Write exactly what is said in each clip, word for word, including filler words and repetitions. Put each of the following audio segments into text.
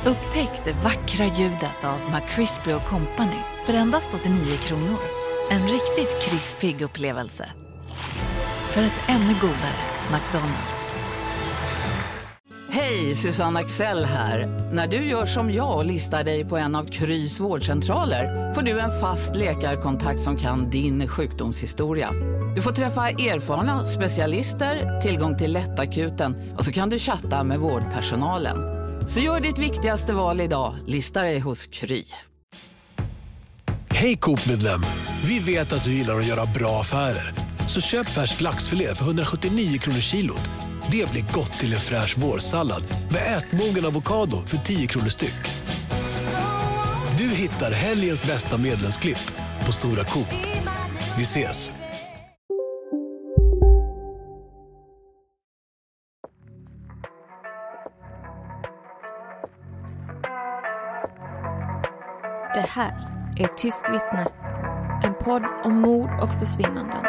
Upptäck det vackra ljudet av McCrispy och Company för endast åttionio kronor. En riktigt krispig upplevelse. För ett ännu godare McDonald's. Hej, Susanne Axel här. När du gör som jag och listar dig på en av Krys vårdcentraler får du en fast läkarkontakt som kan din sjukdomshistoria. Du får träffa erfarna specialister, tillgång till lättakuten och så kan du chatta med vårdpersonalen. Så gör ditt viktigaste val idag, listar dig hos Kry. Hej Coop-medlem, vi vet att du gillar att göra bra affärer. Så köp färsk laxfilé för hundrasjuttionio kronor kilot. Det blir gott till en fräsch vårsallad med ätmogen avokado för tio kronor styck. Du hittar helgens bästa medlemsklipp på Stora Coop. Vi ses! Det här är Tyst vittne, en podd om mord och försvinnanden.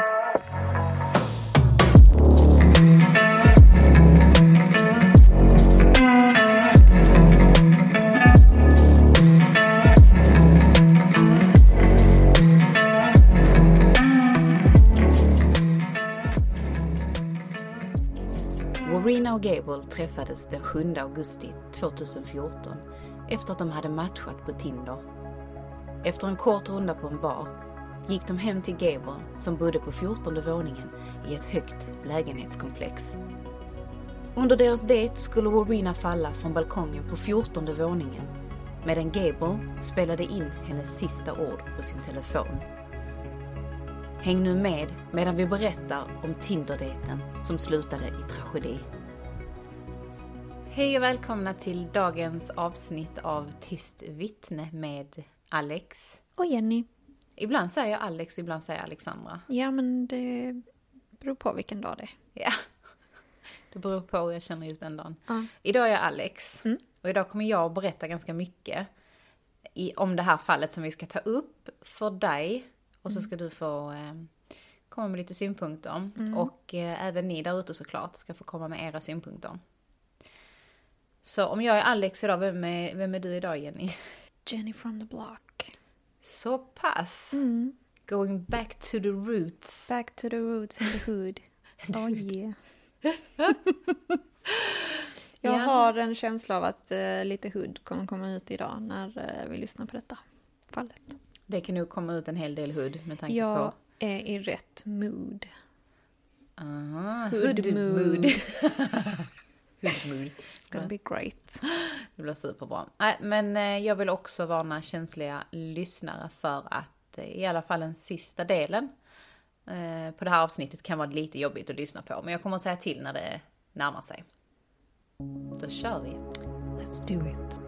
Warina och Gable träffades den sjunde augusti tjugohundrafjorton efter att de hade matchat på Tinder. Efter en kort runda på en bar gick de hem till Gable som bodde på fjortonde våningen i ett högt lägenhetskomplex. Under deras dejt skulle Warina falla från balkongen på fjortonde våningen medan Gable spelade in hennes sista ord på sin telefon. Häng nu med medan vi berättar om Tinder-dejten som slutade i tragedi. Hej och välkomna till dagens avsnitt av Tyst vittne med Alex. Och Jenny. Ibland säger jag Alex, ibland säger jag Alexandra. Ja, men det beror på vilken dag det är. Ja, det beror på hur jag känner just den dagen. Ja. Idag är jag Alex. Mm. Och idag kommer jag att berätta ganska mycket i, om det här fallet som vi ska ta upp för dig. Och så ska du få eh, komma med lite synpunkter. Mm. Och eh, även ni där ute såklart ska få komma med era synpunkter. Så om jag är Alex idag, vem är, vem är du idag, Jenny? Jenny from the block. Så pass. Mm. Going back to the roots. Back to the roots in the hood. Oh yeah. Jag Ja. har en känsla av att uh, lite hood kommer komma ut idag när uh, vi lyssnar på detta fallet. Det kan nog komma ut en hel del hood med tanke Jag på... är i rätt mood. Aha, Hood hood mood. mood. Hood mood. It's gonna be great. Det blir superbra. Nej, men eh, jag vill också varna känsliga lyssnare för att eh, i alla fall den sista delen eh, på det här avsnittet kan vara lite jobbigt att lyssna på. Men jag kommer att säga till när det närmar sig. Då kör vi. Let's do it.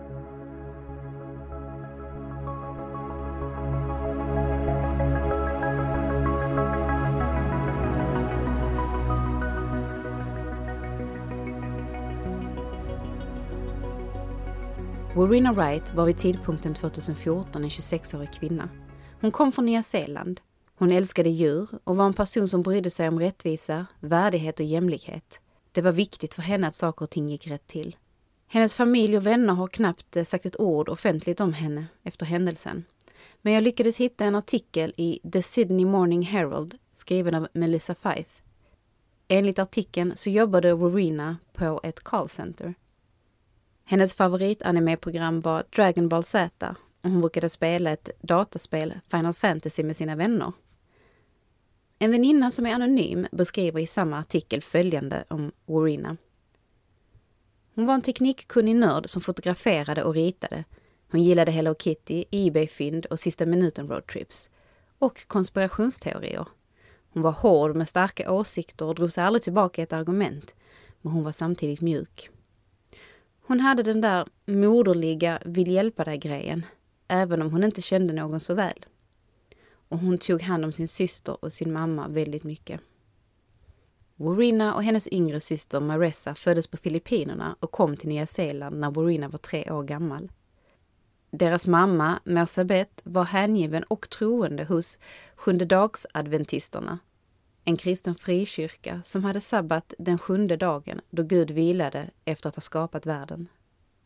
Warina Wright var vid tidpunkten tjugohundrafjorton en tjugosexårig kvinna. Hon kom från Nya Zeeland. Hon älskade djur och var en person som brydde sig om rättvisa, värdighet och jämlikhet. Det var viktigt för henne att saker och ting gick rätt till. Hennes familj och vänner har knappt sagt ett ord offentligt om henne efter händelsen. Men jag lyckades hitta en artikel i The Sydney Morning Herald skriven av Melissa Fife. Enligt artikeln så jobbade Warina på ett callcenter. Hennes favoritanime-program var Dragon Ball Z och hon brukade spela ett dataspel, Final Fantasy, med sina vänner. En väninna som är anonym beskriver i samma artikel följande om Warina. Hon var en teknikkunnig nörd som fotograferade och ritade. Hon gillade Hello Kitty, eBay-fynd och sista minuten roadtrips. Och konspirationsteorier. Hon var hård med starka åsikter och drog sig aldrig tillbaka ett argument. Men hon var samtidigt mjuk. Hon hade den där moderliga vill hjälpa dig-grejen, även om hon inte kände någon så väl. Och hon tog hand om sin syster och sin mamma väldigt mycket. Warina och hennes yngre syster Marissa föddes på Filippinerna och kom till Nya Zeeland när Warina var tre år gammal. Deras mamma, Mersabet, var hängiven och troende hos sjundedagsadventisterna, en kristen frikyrka som hade sabbat den sjunde dagen då Gud vilade efter att ha skapat världen.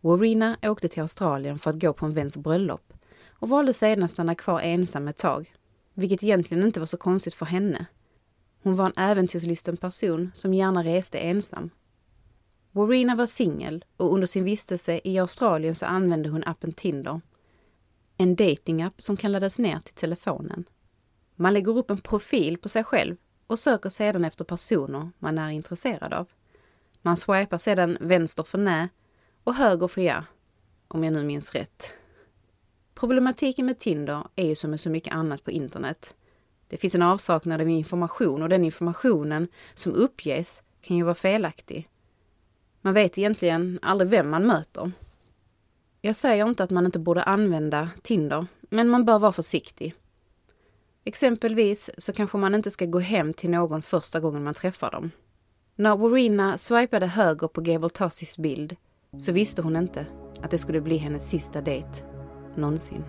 Warina åkte till Australien för att gå på en väns bröllop och valde sedan att stanna kvar ensam ett tag, vilket egentligen inte var så konstigt för henne. Hon var en äventyrslysten person som gärna reste ensam. Warina var singel och under sin vistelse i Australien så använde hon appen Tinder. En datingapp som kan laddas ner till telefonen. Man lägger upp en profil på sig själv och söker sedan efter personer man är intresserad av. Man swipar sedan vänster för nej och höger för ja, om jag nu minns rätt. Problematiken med Tinder är ju som med så mycket annat på internet. Det finns en avsaknad av information och den informationen som uppges kan ju vara felaktig. Man vet egentligen aldrig vem man möter. Jag säger inte att man inte borde använda Tinder, men man bör vara försiktig. Exempelvis så kanske man inte ska gå hem till någon första gången man träffar dem. När Warina swipade höger på Gable Tassis bild så visste hon inte att det skulle bli hennes sista dejt någonsin.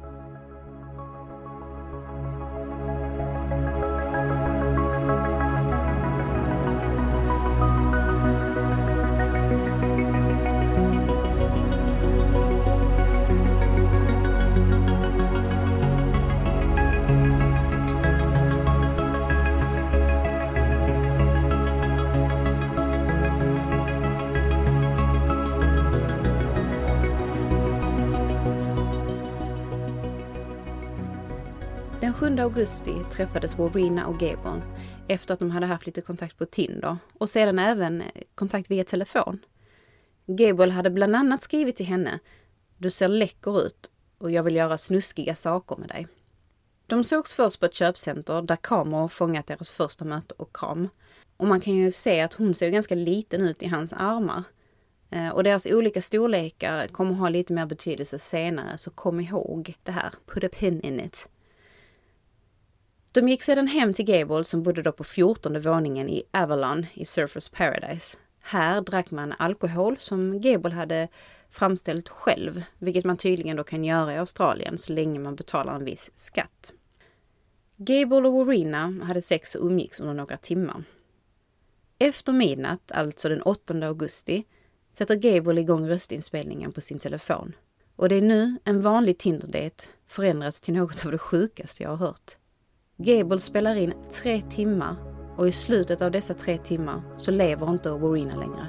Den sjunde augusti träffades Warina och Gable efter att de hade haft lite kontakt på Tinder och sedan även kontakt via telefon. Gable hade bland annat skrivit till henne: "Du ser läcker ut och jag vill göra snuskiga saker med dig." De sågs först på ett köpcenter där kameror fångat deras första möte och kram. Och man kan ju se att hon ser ganska liten ut i hans armar. Och deras olika storlekar kommer ha lite mer betydelse senare, så kom ihåg det här. Put a pin in it. De gick sedan hem till Gable som bodde då på fjortonde våningen i Avalon i Surfers Paradise. Här drack man alkohol som Gable hade framställt själv, vilket man tydligen då kan göra i Australien så länge man betalar en viss skatt. Gable och Warina hade sex och umgicks under några timmar. Efter midnatt, alltså den åttonde augusti, sätter Gable igång röstinspelningen på sin telefon. Och det är nu en vanlig Tinder-date förändrats till något av det sjukaste jag har hört. Gable spelar in tre timmar och i slutet av dessa tre timmar så lever inte Warina längre.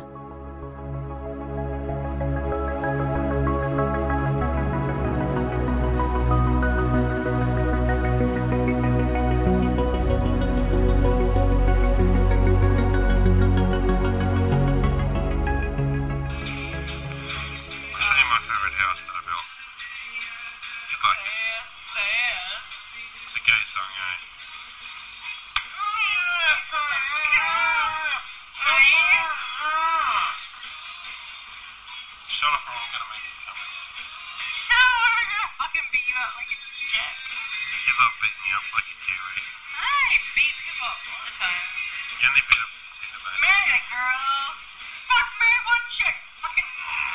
Shut up or I'm gonna make you come in. Shut up, I'm gonna fucking beat you up like a dick. Give up beating me up like a kiwi. I beat people up all the time. You only beat up the Tinder, man. Marry that girl. Fuck me, one chick. Fucking.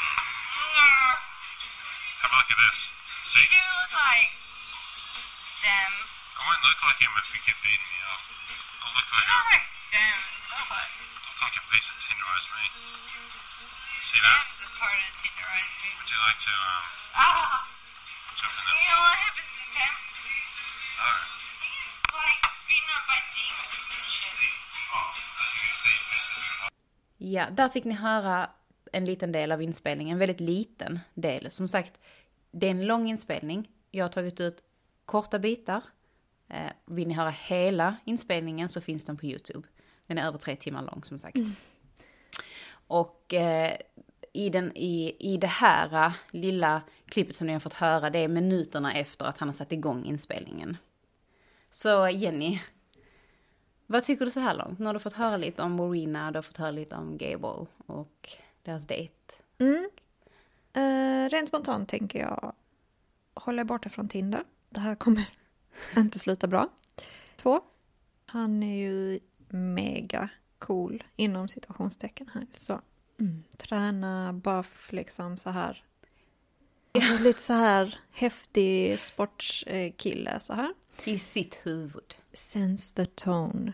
Have a look at this. See? You do look like them. I won't look like him if you keep beating me up. I'll look like You're a... like Sam. So what? I'll look like a piece of Tinderized me. See that? Sam's a part of Tinderized me. Would you like to, um... Ah! jump in there? You know what happens to Sam? No. He's like beaten up by demons and shit. Oh, you say physics. Ja, där fick ni höra en liten del av inspelningen, en väldigt liten del. Som sagt, det är en lång inspelning. Jag har tagit ut korta bitar. Eh, vill ni höra hela inspelningen så finns den på YouTube. Den är över tre timmar lång som sagt. Mm. Och eh, i, den, i, i det här lilla klippet som ni har fått höra, det är minuterna efter att han har satt igång inspelningen. Så Jenny, vad tycker du så här långt? Nu har du fått höra lite om Warina, du har fått höra lite om Gable och deras dejt. Mm. Uh, rent spontant tänker jag hålla borta från Tinder. Det här kommer inte sluta bra. Två, han är ju mega cool inom situationstecken här. Så mm. träna, buff liksom så här. Alltså, lite så här häftig sportskille så här. I sitt huvud. Sense the tone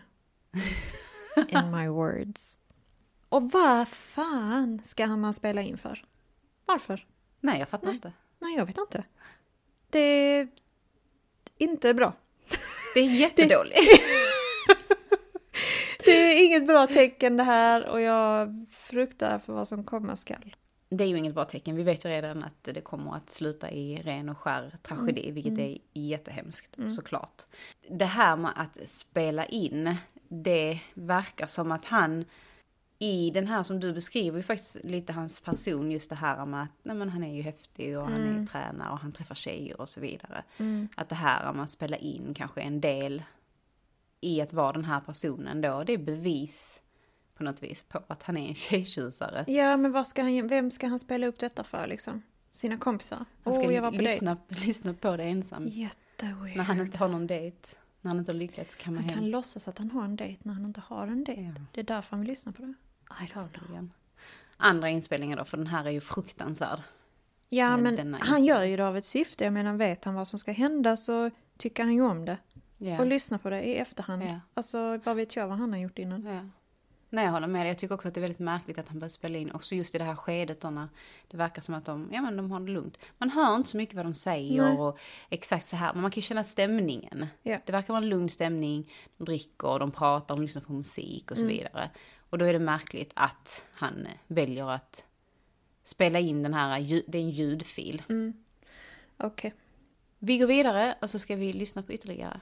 in my words. Och vad fan ska man spela in för? Varför? Nej, jag fattar Nej. inte. Nej, jag vet inte. Det är inte bra. Det är jättedåligt. Det är inget bra tecken det här och jag fruktar för vad som komma skall. Det är ju inget bra tecken. Vi vet ju redan att det kommer att sluta i ren och skär tragedi, mm. vilket är jättehemskt, mm. såklart. Det här med att spela in, det verkar som att han i den här som du beskriver ju faktiskt lite hans person, just det här med att nej, men han är ju häftig och mm. han är tränare och han träffar tjejer och så vidare. Mm. Att det här med att spela in kanske är en del i att vara den här personen då, det är bevis på något vis på att han är en tjejtjusare. Ja, men vad ska han, vem ska han spela upp detta för liksom? Sina kompisar? Han ska oh, jag var på lyssna, lyssna på det ensam. Jätteweird. När han inte har någon dejt. När han inte har lyckats komma han hem. Han kan låtsas att han har en dejt när han inte har en dejt. Ja. Det är därför han vill lyssna på det. Andra inspelningar då, för den här är ju fruktansvärd. Ja, men han gör ju det av ett syfte. Jag menar, vet han vad som ska hända så tycker han ju om det. Ja. Och lyssna på det i efterhand. Ja. Alltså, vad vet jag vad han har gjort innan. Ja. Nej, jag håller med dig. Jag tycker också att det är väldigt märkligt att han börjar spela in. Också just i det här skedet då när det verkar som att de, ja, men de har det lugnt. Man hör inte så mycket vad de säger. Nej. Och exakt så här. Men man kan ju känna stämningen. Ja. Det verkar vara en lugn stämning. De dricker, de pratar, de lyssnar på musik och så mm. vidare. Och då är det märkligt att han väljer att spela in den här, det är en ljudfil. Mm. Okej. Okay. Vi går vidare och så ska vi lyssna på ytterligare.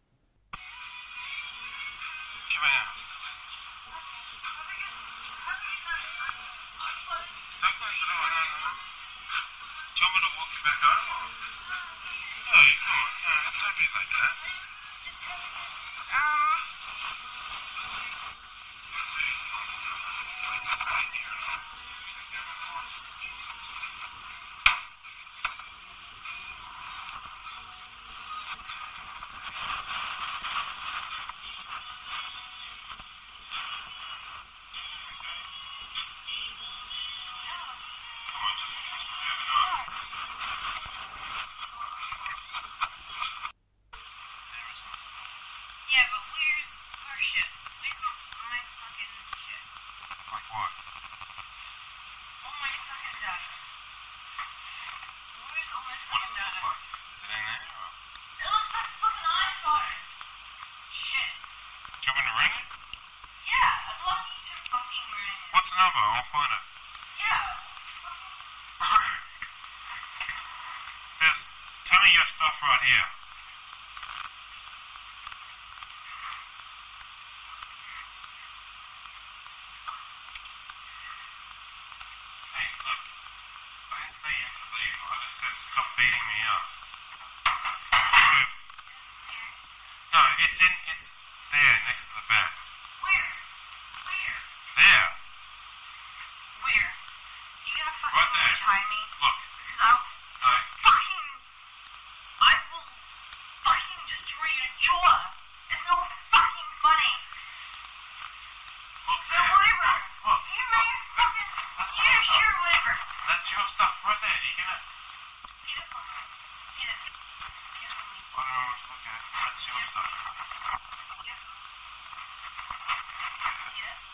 Yeah, but where's our shit? Where's my, my fucking shit? Like what? All my fucking data. Where's all my What fucking does it data? look like? Is it in there? Or? It looks like a fucking iPhone. Shit. Do you want me to ring it? Yeah, I'd love you to fucking ring it. What's the number? I'll find it. Yeah. There's, tell me your stuff right here. Hey, look. I didn't say you have to leave. I just said stop beating me up. No, it's in, it's there next to the bed. Where? Where? There. Where? You gonna fucking Right there. tie me? Look. Because I'll No. fucking... I will fucking destroy your jaw. It's not fucking funny. Look So there. whatever. Look. You may fucking... That's Yeah, your stuff. sure, whatever. That's your stuff right there. You can. Get it from me. Get it. Get it from me. I don't know what to look at. That's your stuff. Get it from me. Get it?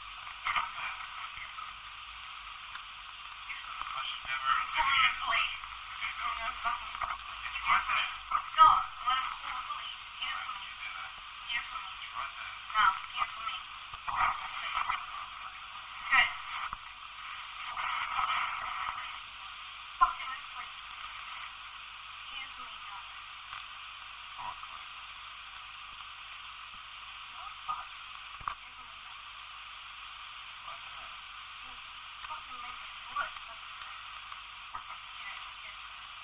I should never I'm have calling given the you. police. Okay, go. I'm gonna fucking... It's right there. No, I'm gonna call the police. Get it from me. You do that. Get it from me. It's right there. No, get it from me. Please. Okay. Fucking please. Get it from me now. Come on, Clay. Get it from me now. Right there. Fucking make it what? Get it. Get it.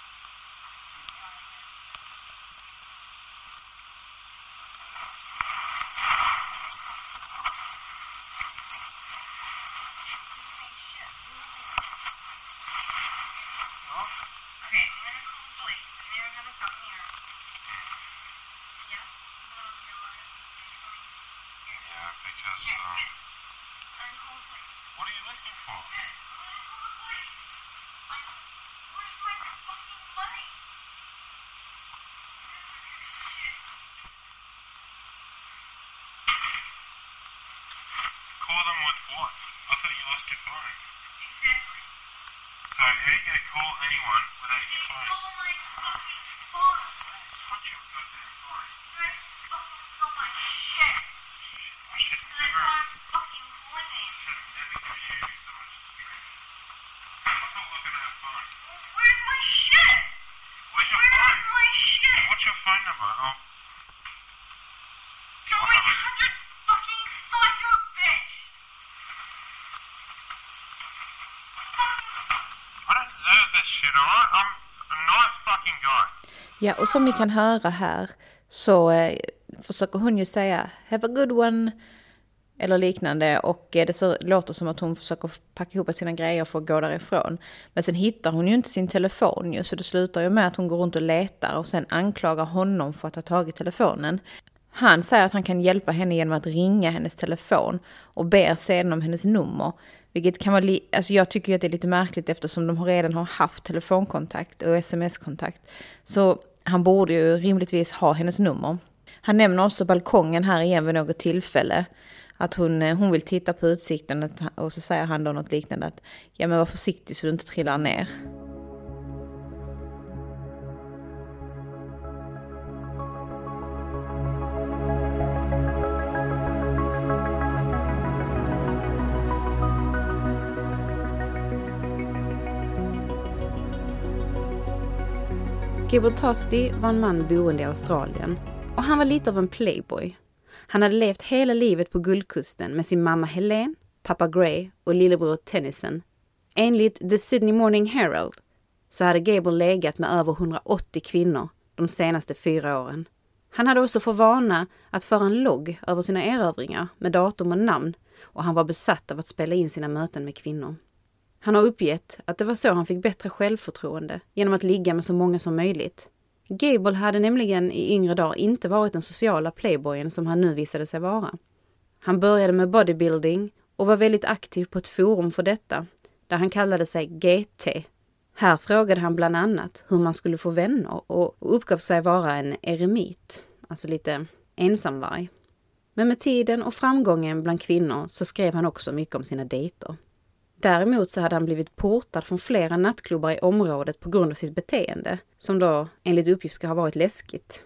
Okay, I'm gonna call the police and they're gonna come here. Yeah? You wanna know what it's coming? Yeah, because, Okay, um, good. I'm gonna call the police. what are you looking for? Good. I'm gonna call the police. I, where's my fucking money? Shit. Call them with what? I thought you lost your phone. Exactly. So So how are you going to call anyone without You your phone? stole my fucking phone. I didn't touch your goddamn phone. You guys fucking stole my shit. I should So that's never, why I'm fucking calling you. should never give you so much spirit. I thought we were going to have fun. Well, where's my shit? Where's your Where's phone? my shit? What's your phone number? Oh, You're a hundred fucking psycho bitch. I don't deserve this shit, alright? I'm a nice fucking guy. Ja, och som ni kan höra här så eh, försöker hon ju säga have a good one eller liknande, och eh, det så, låter som att hon försöker packa ihop sina grejer för att gå därifrån. Men sen hittar hon ju inte sin telefon ju, så det slutar ju med att hon går runt och letar och sen anklagar honom för att ha tagit telefonen. Han säger att han kan hjälpa henne genom att ringa hennes telefon och ber sedan om hennes nummer. Vilket kan vara, li- alltså jag tycker ju att det är lite märkligt eftersom de redan har haft telefonkontakt och sms-kontakt. Så han borde ju rimligtvis ha hennes nummer. Han nämner också balkongen här igen vid något tillfälle. Att hon, hon vill titta på utsikten och så säger han då något liknande att ja men var försiktig så du inte trillar ner. Gable Tosty var en man boende i Australien och han var lite av en playboy. Han hade levt hela livet på Guldkusten med sin mamma Helene, pappa Gray och lillebror Tennyson. Enligt The Sydney Morning Herald så hade Gable legat med över hundraåttio kvinnor de senaste fyra åren. Han hade också för vana att föra en logg över sina erövringar med datum och namn, och han var besatt av att spela in sina möten med kvinnor. Han har uppgett att det var så han fick bättre självförtroende genom att ligga med så många som möjligt. Gable hade nämligen i yngre dagar inte varit den sociala playboyen som han nu visade sig vara. Han började med bodybuilding och var väldigt aktiv på ett forum för detta, där han kallade sig G T. Här frågade han bland annat hur man skulle få vänner och uppgav sig vara en eremit, alltså lite ensamvarg. Men med tiden och framgången bland kvinnor så skrev han också mycket om sina dejter. Däremot så hade han blivit portad från flera nattklubbar i området på grund av sitt beteende, som då enligt uppgift ska ha varit läskigt.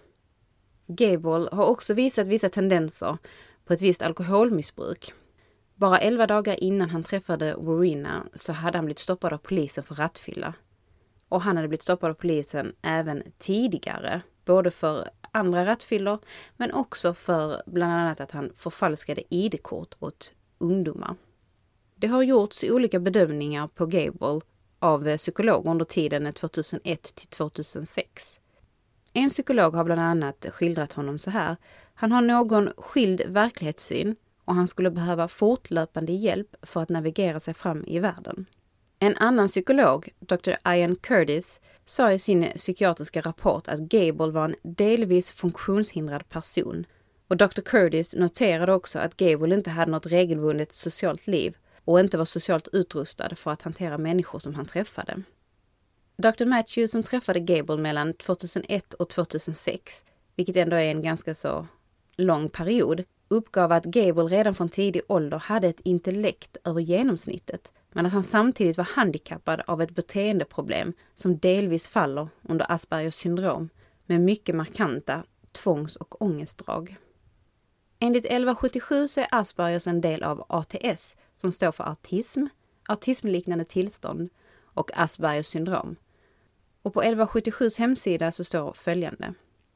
Gable har också visat vissa tendenser på ett visst alkoholmissbruk. Bara elva dagar innan han träffade Warina så hade han blivit stoppad av polisen för rattfylla. Och han hade blivit stoppad av polisen även tidigare, både för andra rattfyllor men också för bland annat att han förfalskade I D-kort åt ungdomar. Det har gjorts olika bedömningar på Gable av psykologer under tiden tjugohundraett till tjugohundrasex. En psykolog har bland annat skildrat honom så här. Han har någon skild verklighetssyn och han skulle behöva fortlöpande hjälp för att navigera sig fram i världen. En annan psykolog, doktor Ian Curtis, sa i sin psykiatriska rapport att Gable var en delvis funktionshindrad person. Och doktor Curtis noterade också att Gable inte hade något regelbundet socialt liv och inte var socialt utrustad för att hantera människor som han träffade. doktor Matthews, som träffade Gable mellan tjugohundraett och tjugohundrasex, vilket ändå är en ganska så lång period, uppgav att Gable redan från tidig ålder hade ett intellekt över genomsnittet, men att han samtidigt var handikappad av ett beteendeproblem som delvis faller under Aspergers syndrom med mycket markanta tvångs- och ångestdrag. Enligt elva sjuttiosju så är Aspergers en del av A T S som står för autism, autismliknande tillstånd och Aspergers syndrom. Och på elva sjuttiosjus hemsida så står följande.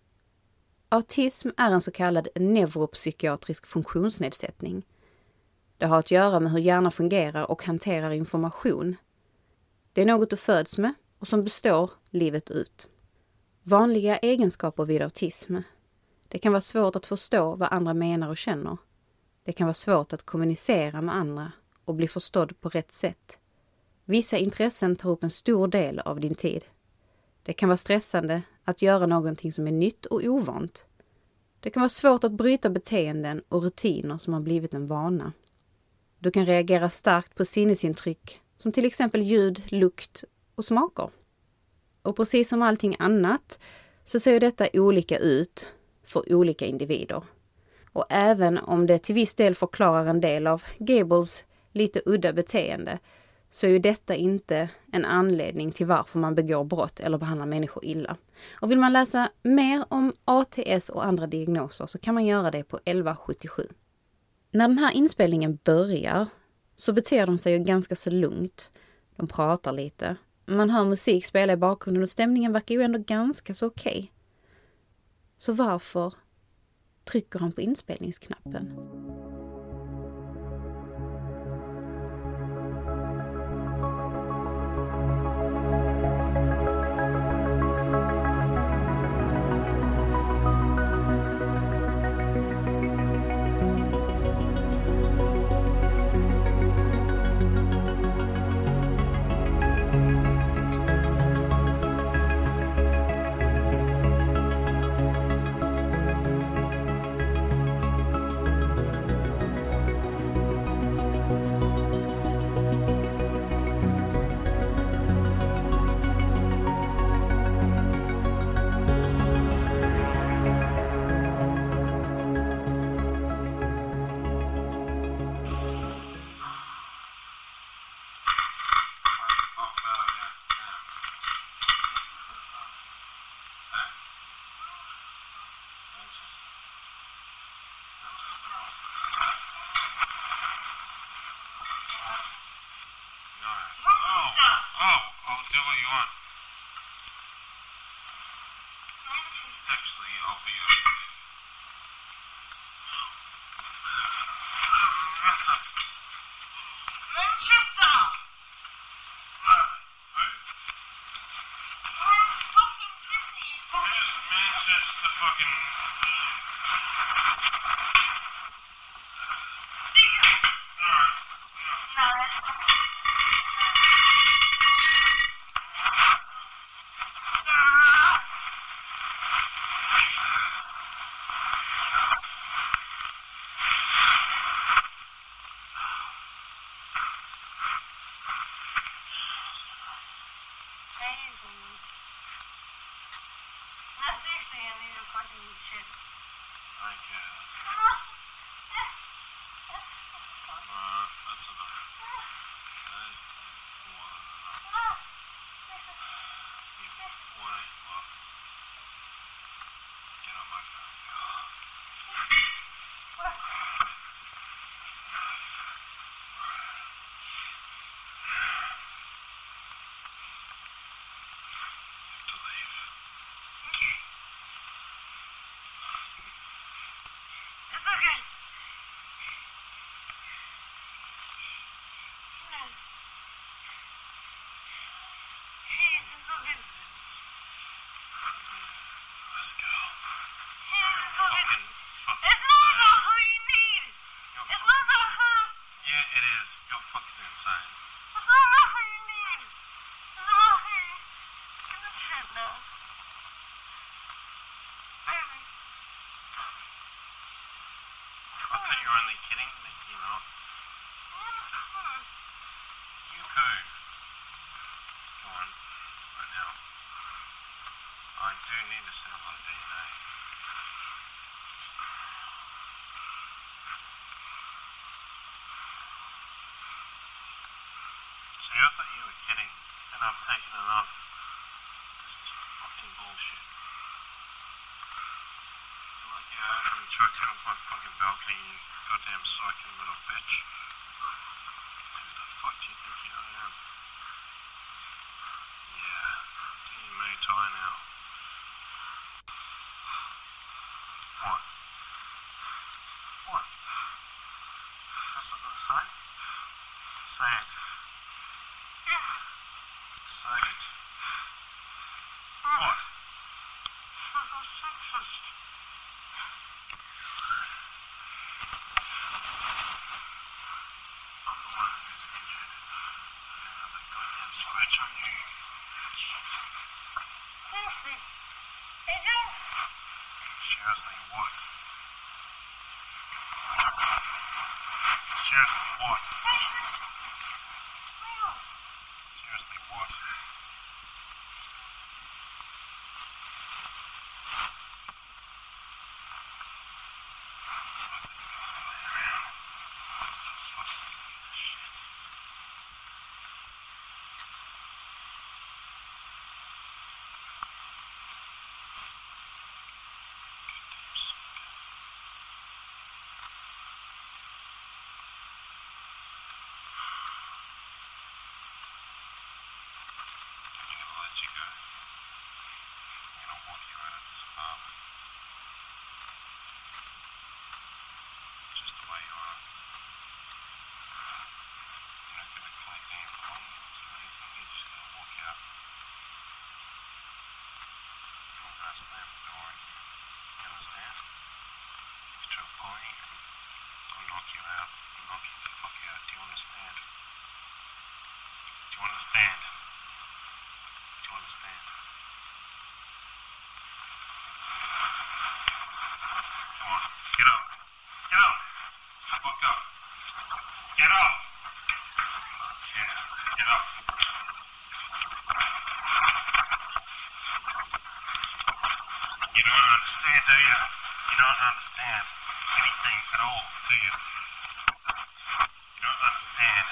Autism är en så kallad neuropsykiatrisk funktionsnedsättning. Det har att göra med hur hjärnan fungerar och hanterar information. Det är något du föds med och som består livet ut. Vanliga egenskaper vid autism. Det kan vara svårt att förstå vad andra menar och känner. Det kan vara svårt att kommunicera med andra och bli förstådd på rätt sätt. Vissa intressen tar upp en stor del av din tid. Det kan vara stressande att göra någonting som är nytt och ovant. Det kan vara svårt att bryta beteenden och rutiner som har blivit en vana. Du kan reagera starkt på sinnesintryck som till exempel ljud, lukt och smaker. Och precis som allting annat så ser detta olika ut för olika individer. Och även om det till viss del förklarar en del av Gables lite udda beteende så är ju detta inte en anledning till varför man begår brott eller behandlar människor illa. Och vill man läsa mer om A T S och andra diagnoser så kan man göra det på elva sjuttiosju. När den här inspelningen börjar så beter de sig ju ganska så lugnt. De pratar lite. Man hör musik spela i bakgrunden och stämningen verkar ju ändå ganska så okej. Så varför trycker han på inspelningsknappen? Do what you want. Sexually, I'll be your wife. Manchester! I'm fucking pissy, you fucking... Yes, Manchester fucking... Alright, that's enough. No, that's not... It's okay. Yes. Yes, it's okay. Let's go. Yes, it's okay. Fucking, fucking It's not insane. about who you need. You're It's not about her. Yeah, it is. You're fucking insane. It's not about who you need. It's about who you... Give me shit now. Baby. I thought you were only kidding me, you know. You poo. Go on, right now. I do need to sample of D N A. See, I thought you were kidding, and I've taken it off. This is fucking bullshit. Like, yeah, I haven't choked you off my fucking balcony, you goddamn psycho little bitch. Who the fuck do you think you I am? Yeah, team Muay Thai now. What? What? That's what I say? Say it. Say it. What? I'm the one who's injured. I have a goddamn scratch on you. Seriously. Adrian? Seriously, what? Seriously, what? Seriously, what? you go. You know, walk you out of this apartment. Just the way you are. You're not going to collect any belongings or anything. You're just going to walk out. You won't go slam the door on you. You understand? If you try to pull anything, I'll knock you out. I'll knock you the fuck out. Do you understand? Do you understand? Do you understand? Come on, get up. Get up. Fuck up. Get up. Yeah, get up. You don't understand, do you? You don't understand anything at all, do you? You don't understand.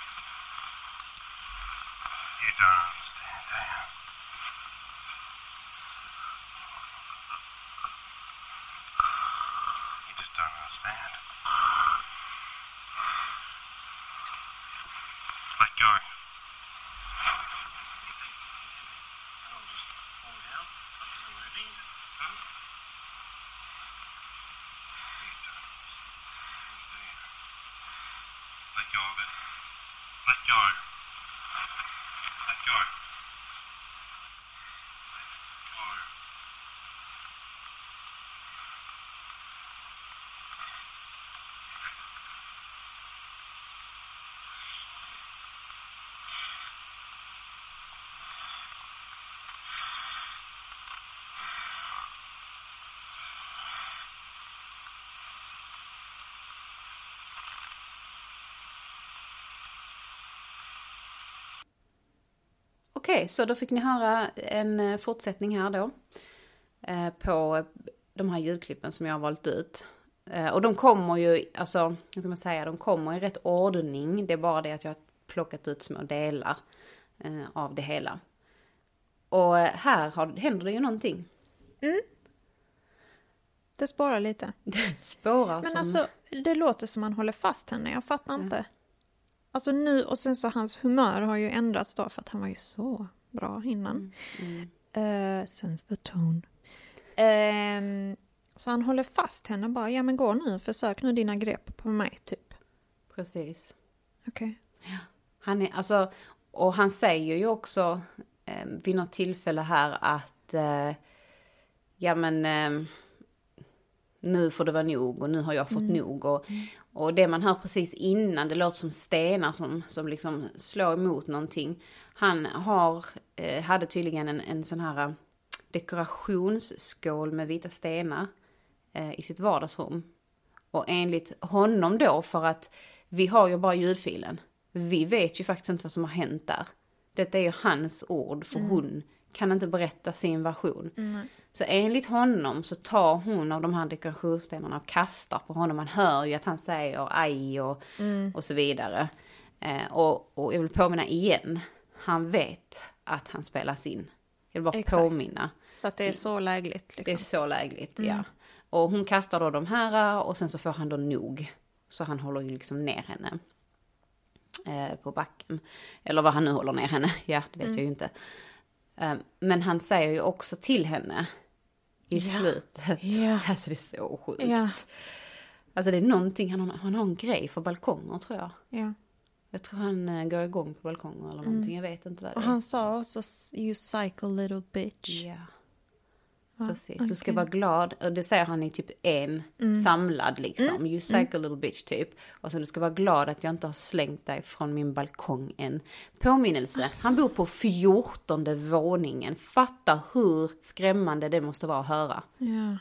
You don't understand, do you? You just don't understand. Let go. You think I'll just fall down up to the rubies? Huh? You don't understand, do you? Let go of it. Let go. Let go. Let go. Okej, så då fick ni höra en eh, fortsättning här då. Eh, på de här ljudklippen som jag har valt ut. Eh, och de kommer ju, alltså, hur ska man säga, de kommer i rätt ordning. Det är bara det att jag har plockat ut små delar eh, av det hela. Och eh, här har, händer det ju någonting. Mm. Det spårar lite. Det spårar Men som... alltså, det låter som man håller fast henne. Jag fattar Ja. inte. Alltså nu, och sen så hans humör har ju ändrats då. För att han var ju så bra innan. Mm. Uh, sense the tone. Um, så han håller fast henne bara. Ja men gå nu, försök nu dina grepp på mig typ. Precis. Okej. Ja. Han är, alltså, och han säger ju också eh, vid något tillfälle här att eh, ja men eh, nu får det vara nog och nu har jag fått Mm. nog. Och, och det man hör precis innan, det låter som stenar som, som liksom slår emot någonting. Han har, eh, hade tydligen en, en sån här dekorationsskål med vita stenar eh, i sitt vardagsrum. Och enligt honom då, för att vi har ju bara ljudfilen. Vi vet ju faktiskt inte vad som har hänt där. Detta är ju hans ord, för Mm. hon kan inte berätta sin version. Mm. Så enligt honom så tar hon av de här dekorationsstenarna och kastar på honom. Man hör ju att han säger aj och, Mm. och så vidare. Eh, och, och jag vill påminna igen. Han vet att han spelas in. Jag vill bara Exakt. påminna. Så att det är så lägligt liksom. Det är så lägligt, Mm. ja. Och hon kastar då de här och sen så får han då nog. Så han håller ju liksom ner henne eh, på backen. Eller vad han nu håller ner henne, ja det vet Mm. jag ju inte. Eh, men han säger ju också till henne i Ja. slutet. Ja. Alltså det är så sjukt. Ja. Alltså det är någonting, han har, han har en grej för balkonger tror jag. Ja. Jag tror han eh, går igång på balkonger eller någonting, jag vet inte vad det Och är. han sa också you psycho little bitch. Ja. Va? Precis, du ska Okej. vara glad. Och det säger han i typ en Mm. samlad liksom. Mm. You psycho little bitch typ. Och så du ska vara glad att jag inte har slängt dig från min balkong än. Påminnelse. Alltså. Han bor på fjortonde våningen. Fatta hur skrämmande det måste vara att höra. Ja.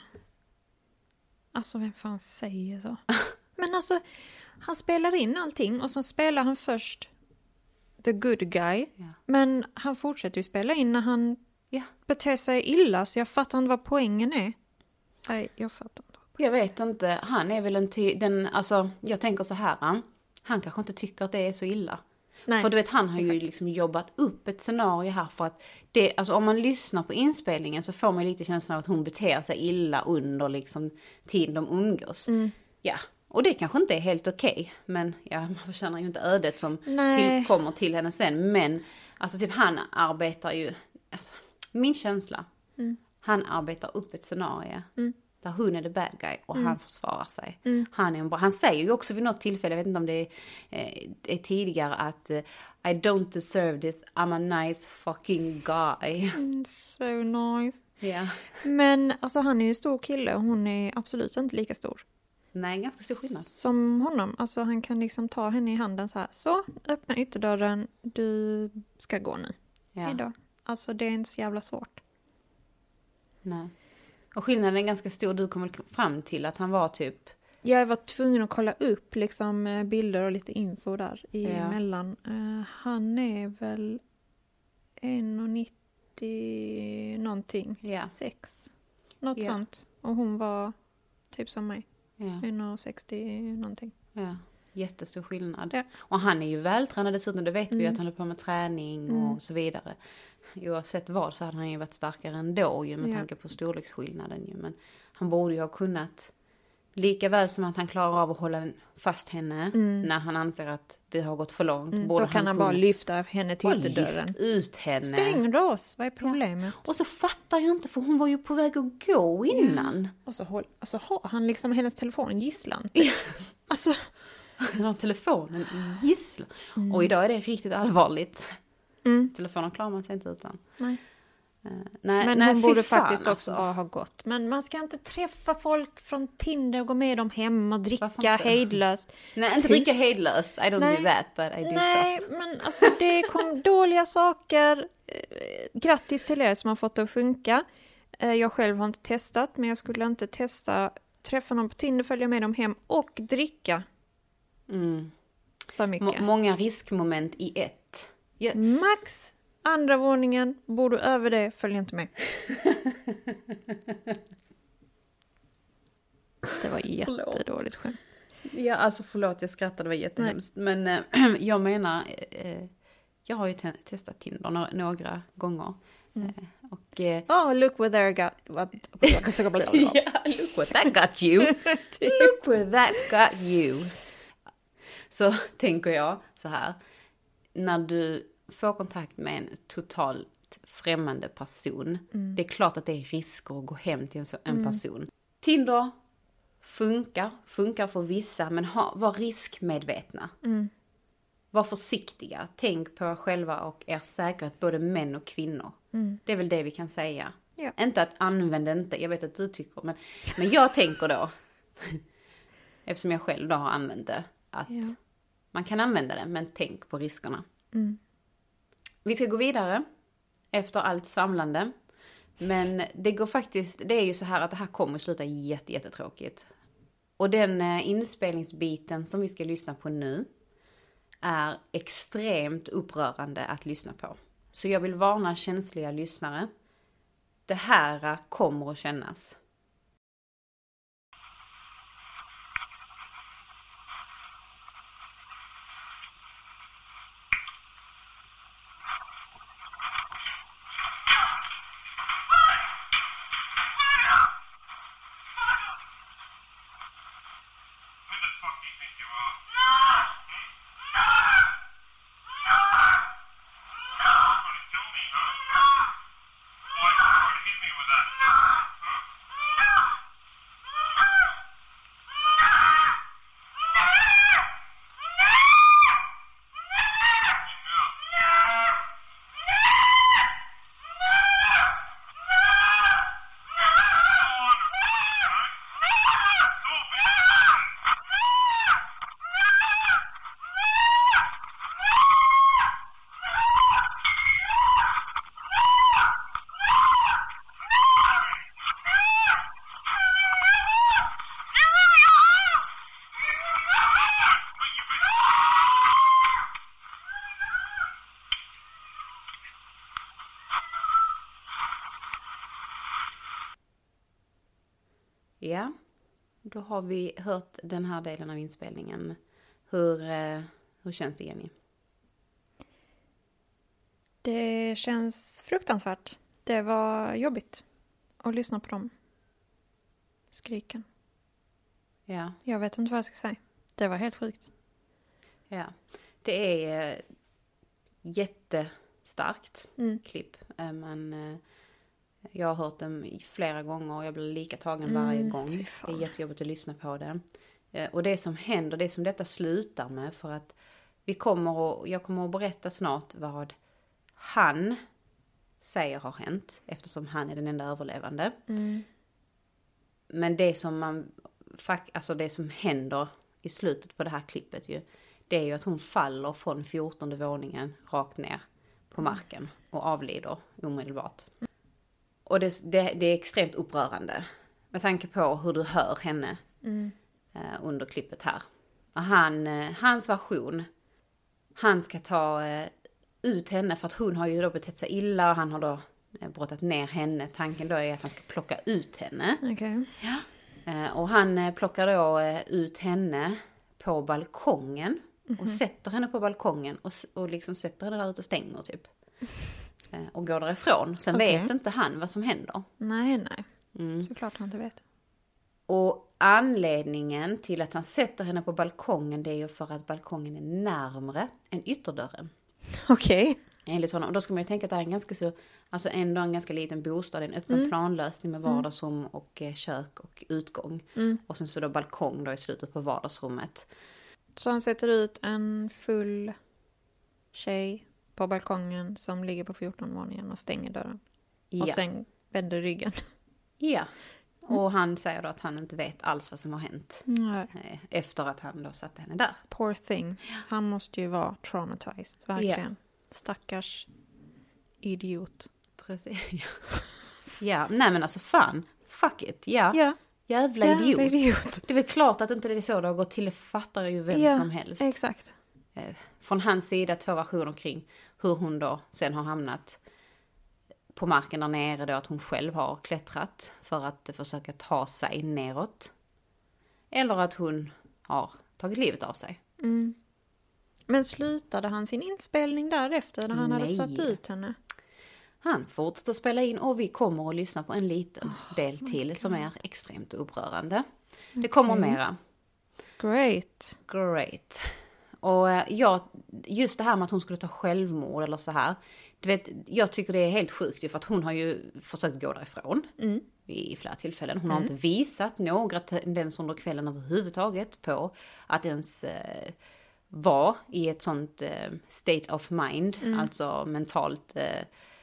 Alltså vem fan säger så? Men alltså, han spelar in allting och så spelar han först the good guy. Ja. Men han fortsätter ju spela in när han Ja. beter sig illa, så jag fattar inte vad poängen är. Nej, jag fattar inte. Jag vet inte. Han är väl en ty- den, alltså jag tänker så här. Han, han kanske inte tycker att det är så illa. Nej. För du vet, han har ju exakt. liksom jobbat upp ett scenario här för att det, alltså om man lyssnar på inspelningen så får man lite känslan av att hon beter sig illa under liksom tiden de umgås. Mm. Ja, och det kanske inte är helt okej, men ja, man förtjänar ju inte ödet som Nej. tillkommer till henne sen. Men alltså typ han arbetar ju alltså, min känsla, Mm. han arbetar upp ett scenario Mm. där hon är the bad guy och Mm. han försvarar sig. Mm. Han är en bra, han säger ju också vid något tillfälle, jag vet inte om det är, eh, är tidigare, att eh, I don't deserve this, I'm a nice fucking guy. Mm, so nice. Ja. Men alltså han är ju en stor kille och hon är absolut inte lika stor. Nej, ganska stor skillnad. Som honom. Alltså han kan liksom ta henne i handen så här. Så, öppna ytterdörren. Du ska gå nu. Ja. Hejdå. Alltså det är inte så jävla svårt. Nej. Och skillnaden är ganska stor. Du kommer fram till att han var typ... Jag var tvungen att kolla upp liksom eh, bilder och lite info där Ja. emellan. Uh, han är väl en nittio någonting. Ja. Sex. Något Ja. sånt. Och hon var typ som mig. Ja. en sextio någonting. Ja. Jättestor skillnad. Ja. Och han är ju vältränad dessutom. Det vet vi ju Mm. att han håller på med träning Mm. och så vidare. Oavsett vad så hade han ju varit starkare ändå ju med Ja. tanke på storleksskillnaden ju. Men han borde ju ha kunnat, lika väl som att han klarar av att hålla fast henne Mm. när han anser att det har gått för långt. Mm, borde då kan han bara kunnat lyfta henne till bara ytterdörren. lyft ut henne. Stäng oss, vad är problemet? Och så fattar jag inte, för hon var ju på väg att gå innan. Och så håll, alltså, har han liksom hennes telefon i gisslan. Ja. Alltså, Han har telefonen i gisslan. Och idag är det riktigt allvarligt. mm, Telefonen klarar man sig inte utan. nej. Uh, nej, Men nej, hon fy borde fan, faktiskt också alltså. bara ha gått. Men man ska inte träffa folk från Tinder och gå med dem hem och dricka Varför inte? hejdlöst. Nej, inte Tyst. dricka hejdlöst. I don't Nej. do that, but I do Nej, stuff. men alltså det kom dåliga saker. Eh, Grattis till er som har fått det att funka. Eh, Jag själv har inte testat, men jag skulle inte testa träffa någon på Tinder, följa med dem hem och dricka Mm. för mycket. Må- många riskmoment i ett. Ja. Max andra våningen, bor du över det, följ inte med. Det var jättedåligt skämt. Ja, alltså förlåt, jag skrattade, det var jättehemskt. Men eh, jag menar, eh, jag har ju te- testat Tinder no- några gånger. Mm. Eh, och... Eh, Oh, look where there got... What? ja, look what that got you. Look where that got you. Så tänker jag så här. När du får kontakt med en totalt främmande person. Mm. Det är klart att det är risker att gå hem till en, så- en person. Tinder funkar. Funkar för vissa. Men ha, var riskmedvetna. Mm. Var försiktiga. Tänk på er själva och er säkerhet. Både män och kvinnor. Mm. Det är väl det vi kan säga. Ja. Inte att använda inte, jag vet att du tycker, men, men jag tänker då, eftersom jag själv då har använt det, att Ja. man kan använda det, men tänk på riskerna. Mm. Vi ska gå vidare efter allt svamlande, men det går faktiskt, det är ju så här att det här kommer sluta jätte, jättetråkigt. Och den eh, inspelningsbiten som vi ska lyssna på nu är extremt upprörande att lyssna på. Så jag vill varna känsliga lyssnare. Det här kommer att kännas. Who the fuck do you think you are? No! No! No! No! You're trying to kill me, huh? No! Why are you trying to hit me with that? No! Huh? No! Ja, då har vi hört den här delen av inspelningen. Hur, eh, hur känns det, Jenny? Det känns fruktansvärt. Det var jobbigt att lyssna på dem. Skriken. Ja, Jag vet inte vad jag ska säga. Det var helt sjukt. ja. Det är eh, jätte, starkt Mm. klipp. Eh, men eh, jag har hört den i flera gånger och jag blir lika tagen varje Mm, gång. fy Det fan. är jättejobbigt att lyssna på det. Eh, och det som händer, det som detta slutar med, för att vi kommer att, jag kommer att berätta snart vad han säger har hänt, eftersom han är den enda överlevande. Mm. Men det som man, alltså det som händer i slutet på det här klippet ju, det är ju att hon faller från fjortonde våningen rakt ner på marken och avlider omedelbart. Och det, det, det är extremt upprörande med tanke på hur du hör henne Mm. eh, under klippet här. Och han, eh, hans version, han ska ta eh, ut henne för att hon har ju då betett sig illa och han har då eh, brottat ner henne. Tanken då är att han ska plocka ut henne. Okej. Eh, och han eh, plockar då eh, ut henne på balkongen och sätter henne på balkongen och, s- och liksom sätter henne där ute och stänger typ. Eh, och går därifrån. Sen Okej. vet inte han vad som händer. Nej, nej. Mm. Såklart han inte vet. Och anledningen till att han sätter henne på balkongen, det är ju för att balkongen är närmare än ytterdörren. Okej. Enligt honom. Och då ska man ju tänka att det är en ganska så, alltså ändå en ganska liten bostad, en öppen Mm. planlösning med vardagsrum och eh, kök och utgång. Mm. Och sen så då balkong då i slutet på vardagsrummet. Så han sätter ut en full tjej på balkongen som ligger på fjortonde våningen och stänger dörren. Ja. Och sen vänder ryggen. ja. Och han säger då att han inte vet alls vad som har hänt. Nej. eh, Efter att han då satte henne där. Poor thing. Han måste ju vara traumatized. Verkligen. Stackars idiot. Precis. Ja. ja, nej men alltså fan. Fuck it. Ja, Ja. jävla Jävla idiot. idiot. Det är väl klart att inte det är så det har gått till. Det fattar ju vem Ja, som helst. Exakt. Eh, Från hans sida två versioner kring hur hon då sen har hamnat på marken där nere då, att hon själv har klättrat för att försöka ta sig neråt. Eller att hon har tagit livet av sig. Mm. Men slutade han sin inspelning därefter när han hade Nej. satt ut henne? Han fortsätter spela in och vi kommer att lyssna på en liten del till som är extremt upprörande. Det kommer Okej. mera. Great. Great. Och eh, jag, just det här med att hon skulle ta självmord eller så här. Du vet, jag tycker det är helt sjukt ju, för att hon har ju försökt gå därifrån Mm. i flera tillfällen. Hon har inte visat några tendenser under kvällen överhuvudtaget på att ens eh, vara i ett sånt eh, state of mind, alltså mentalt eh,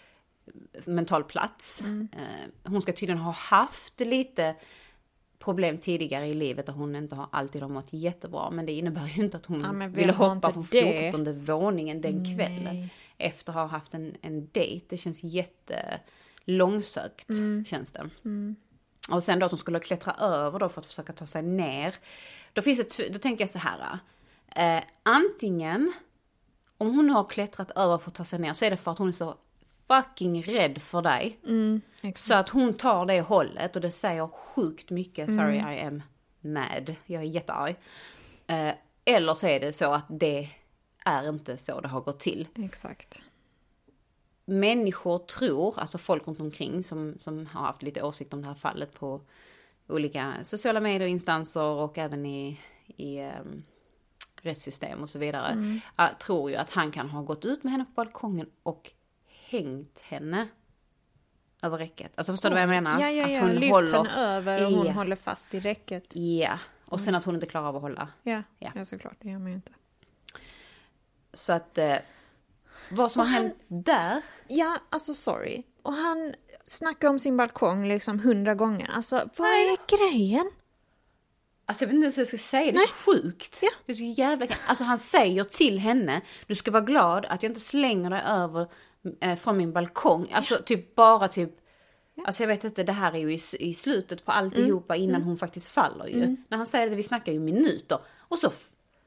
mental plats. Eh, hon ska tydligen ha haft lite problem tidigare i livet där hon inte har alltid har mått jättebra. Men det innebär ju inte att hon Ja, men vem ville har hoppa inte från det? fjortonde våningen den kvällen. Nej. Efter att ha haft en, en dejt. Det känns jätte långsökt, känns det. Och sen då att hon skulle klättra över då för att försöka ta sig ner. Då finns det, då tänker jag så här. Eh, antingen, om hon har klättrat över för att ta sig ner, så är det för att hon är så fucking rädd för dig. Mm, exakt. Så att hon tar det hållet, och det säger sjukt mycket. Sorry, I am mad. Jag är jättearg. Eh, eller så är det så att det är inte så det har gått till. Exakt. Människor tror, alltså folk runt omkring som, som har haft lite åsikt om det här fallet på olika sociala medier, instanser och även i, i um, rättssystem och så vidare, Mm. uh, tror ju att han kan ha gått ut med henne på balkongen och hängt henne över räcket. Alltså förstår du vad jag menar? Ja, ja, att ja. hon Lyft håller, henne över och hon Ja. håller fast i räcket. Ja, och sen att hon inte klarar av att hålla. Ja, Ja. ja. såklart. Det gör man ju inte. Så att eh, vad som Och har han- hänt där. Ja, alltså sorry. Och han snackar om sin balkong liksom hundra gånger. Alltså, vad är grejen? Alltså jag vet inte ens vad jag ska säga, det är så sjukt. Ja. Det är så jävla... Alltså han säger till henne, du ska vara glad att jag inte slänger dig över eh, från min balkong. Alltså typ bara typ, alltså jag vet inte, det här är ju i, i slutet på alltihopa innan hon faktiskt faller ju. När han säger det, vi snackar ju minuter. Och så...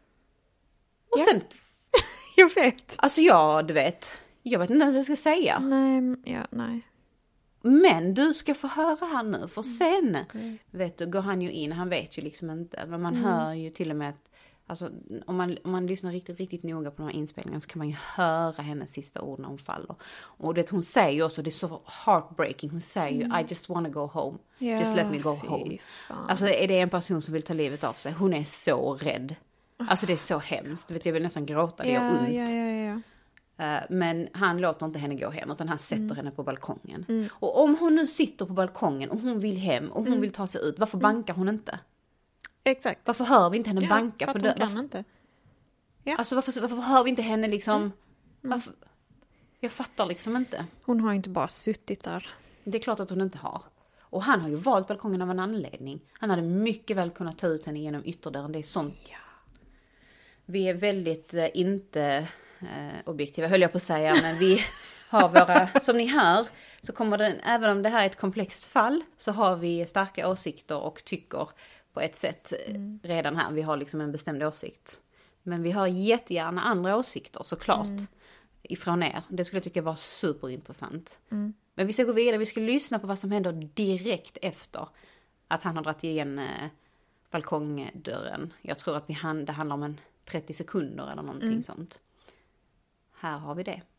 Och Ja. sen, Jag vet. alltså jag, du vet, jag vet inte ens vad jag ska säga. Nej, ja, nej. Men du ska få höra här nu, för sen Great. vet du, går han ju in, han vet ju liksom inte, men man hör ju till och med att, alltså om man, om man lyssnar riktigt, riktigt noga på de här inspelningarna, så kan man ju höra hennes sista ord när hon faller. Och det hon säger ju också, det är så heartbreaking, hon säger ju I just wanna go home, just let me go fy home. fan. Alltså är det en person som vill ta livet av sig, hon är så rädd. Alltså det är så hemskt, vet jag vill nästan gråta, det gör ja, ont. ja, ja, ja. Uh, men han låter inte henne gå hem, utan han sätter Mm. henne på balkongen. Mm. Och om hon nu sitter på balkongen och hon vill hem och hon Mm. vill ta sig ut, varför bankar hon inte? Exakt. Varför hör vi inte henne Ja, banka för på att dörren? hon kan inte. Ja. Alltså varför, varför hör vi inte henne liksom... Mm. Varför? Jag fattar liksom inte. Hon har ju inte bara suttit där. Det är klart att hon inte har. Och han har ju valt balkongen av en anledning. Han hade mycket väl kunnat ta ut henne genom ytterdörren. Det är sånt. Ja. Vi är väldigt eh, inte eh, objektiva, höll jag på att säga. Men vi har våra, som ni hör, så kommer den, även om det här är ett komplext fall, så har vi starka åsikter och tycker på ett sätt mm. redan här. Vi har liksom en bestämd åsikt. Men vi har jättegärna andra åsikter, såklart. Mm. Ifrån er. Det skulle jag tycka var superintressant. Mm. Men vi ska gå vidare. Vi ska lyssna på vad som händer direkt efter att han har dragit igen eh, balkongdörren. Jag tror att vi han, det handlar om en trettio sekunder eller någonting mm. sånt. Här har vi det.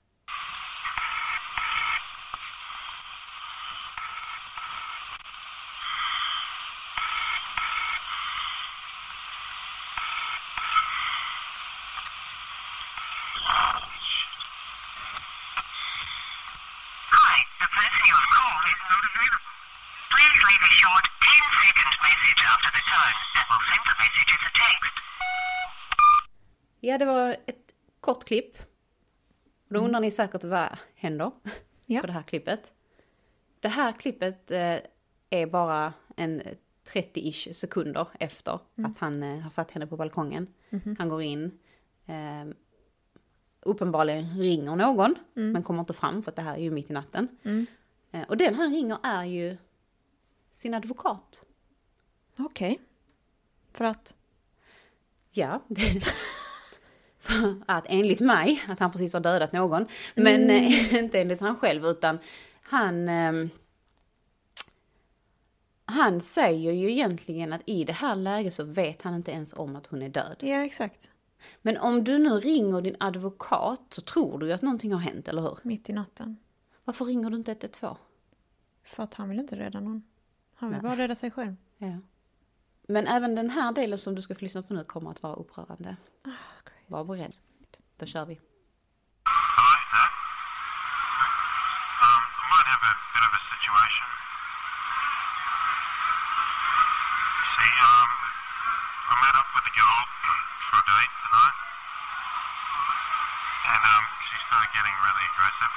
Ja, det var ett kort klipp. Då undrar mm. ni säkert vad händer ja. på det här klippet. Det här klippet eh, är bara en trettio-ish sekunder efter mm. att han eh, har satt henne på balkongen. Mm. Han går in. Eh, uppenbarligen ringer någon, mm. men kommer inte fram för att det här är ju mitt i natten. Mm. Eh, och den han ringer är ju sin advokat. Okej. Okay. För att? Ja, det för att enligt mig, att han precis har dödat någon. Men mm. eh, inte enligt han själv, utan han... Eh, han säger ju egentligen att i det här läget så vet han inte ens om att hon är död. Ja, exakt. Men om du nu ringer din advokat så tror du ju att någonting har hänt, eller hur? Mitt i natten. Varför ringer du inte ett ett två? För att han vill inte rädda någon. Han vill Nej. bara rädda sig själv. Ja. Men även den här delen som du ska få lyssna på nu kommer att vara upprörande. Oh, Var beredd. Då kör vi. Hello, Zach. Um, I might have a bit of a situation. See, um, I met up with a girl for a date tonight. And, um, she started getting really aggressive.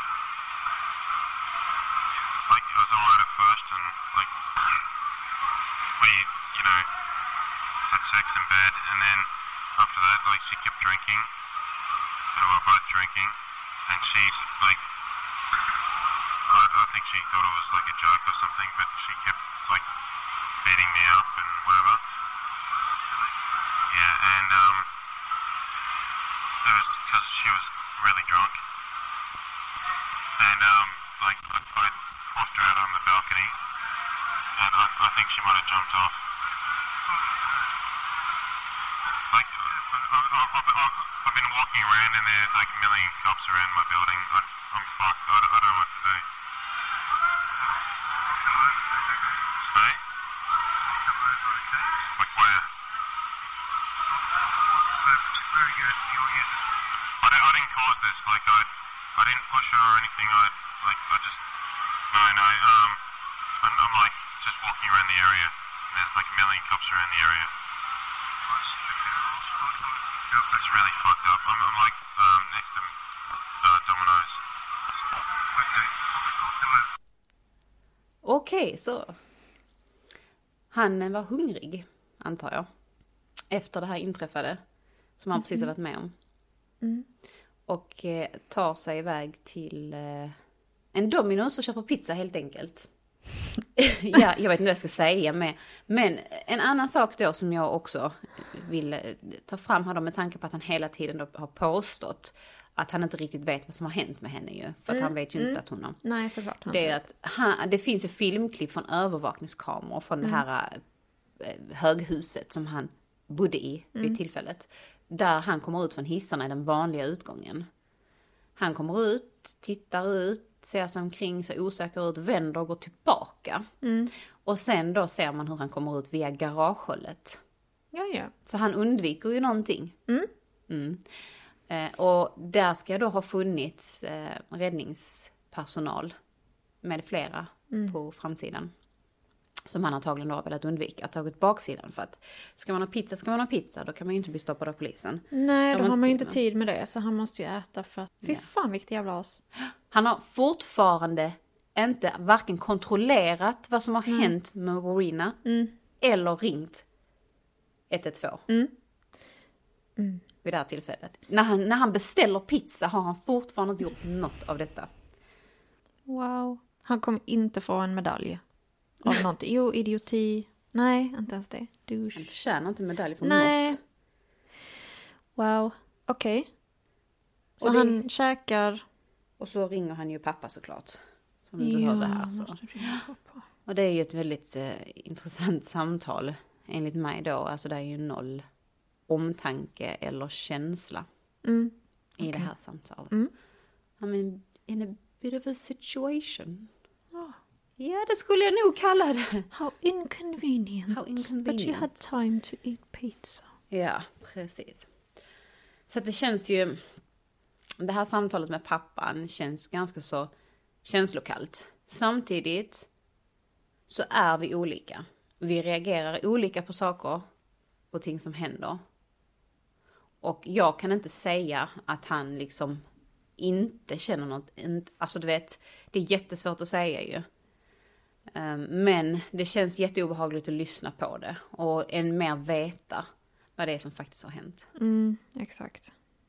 Like, it was alright at first and, like, we, you know, had sex in bed, and then after that, like, she kept drinking, and we were both drinking, and she, like, I, I think she thought it was, like, a joke or something, but she kept, like, beating me up and whatever. Yeah, and, um, it was because she was really drunk, and, um, like, I, I forced her out on the balcony, and I, I think she might have jumped off. Like, I, I, I've, I've been walking around and there are like a million cops around my building. I, I'm fucked. I, I don't know what to do. Hey? Like where? I, I didn't cause this. Like I, I didn't push her or anything. I, like I just, no, no. Um, I'm, I'm like just walking around the area. And there's like a million cops around the area. It's really fucked up. I'm, I'm like um, next to uh, Domino's. Okej, okay, så. Han var hungrig, antar jag. Efter det här inträffade. Som han mm. precis har varit med om. Mm. Och eh, tar sig iväg till eh, en Domino's och köper pizza helt enkelt. Ja, jag vet inte vad jag ska säga med. Men en annan sak då som jag också vill ta fram här då, med tanke på att han hela tiden då har påstått att han inte riktigt vet vad som har hänt med henne ju. För att mm, han vet ju mm. inte att hon har... Nej, såklart. Det är att han, det finns ju filmklipp från övervakningskameror från mm. det här äh, höghuset som han bodde i vid mm. tillfället. Där han kommer ut från hissarna i den vanliga utgången. Han kommer ut, tittar ut, ser sig omkring, ser osäker ut, vänder och går tillbaka. Mm. Och sen då ser man hur han kommer ut via garagehållet. Ja, ja. Så han undviker ju någonting. Mm. Mm. Eh, och där ska då ha funnits eh, räddningspersonal med flera mm. på framsidan. Som han antagligen då har velat undvika. Att ta ut baksidan. För att ska man ha pizza, ska man ha pizza. Då kan man ju inte bli stoppad av polisen. Nej, då har man ju inte med. tid med det. Så han måste ju äta för att... Fy Ja. fan vilket jävla as. Han har fortfarande inte varken kontrollerat vad som har mm. hänt med Warina. Mm. Eller ringt ett ett två. Mm. Mm. Vid det här tillfället. När han, när han beställer pizza har han fortfarande inte gjort något av detta. Wow. Han kommer inte få en medalj. Av någonting. Jo, idioti. Nej, inte ens det. Douche. Han förtjänar inte medalj för Nej. något. Wow. Okej. Okay. Så det... han käkar... Och så ringer han ju pappa såklart. Som du ja, hörde här. Så. Och det är ju ett väldigt eh, intressant samtal. Enligt mig då. Alltså det är ju noll omtanke eller känsla. Mm. I okay. det här samtalet. Mm. I mean, in a bit of a situation. Oh. Ja, det skulle jag nog kalla det. How inconvenient. How inconvenient. But you had time to eat pizza. Ja, precis. Så att det känns ju... Det här samtalet med pappan känns ganska så känslokallt. Samtidigt så är vi olika. Vi reagerar olika på saker och ting som händer. Och jag kan inte säga att han liksom inte känner något. Alltså du vet, det är jättesvårt att säga ju. Men det känns jätteobehagligt att lyssna på det. Och än mer veta vad det är som faktiskt har hänt. Mm, exakt.